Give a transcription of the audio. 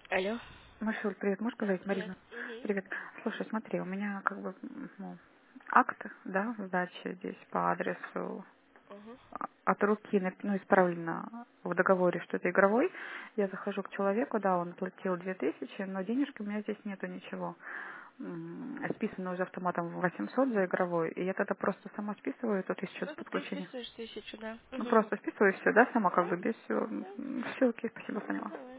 Алло. Машуль, привет, можешь говорить, Привет. Марина? Угу. Привет. Слушай, смотри, у меня как бы акт, да, сдачи здесь по адресу Угу. от руки, исправлено в договоре, что это игровой. Я захожу к человеку, да, он платил 2000, но денежки у меня здесь нету ничего. Списано уже автоматом в 800 за игровой, и я тогда просто сама списываю эту 1000 за Просто подключение. переписываешь 1000, да? Ну, Угу. просто списываю все, да, сама как бы Ну, без всего. да. Ссылки, спасибо, Ну, поняла. давай.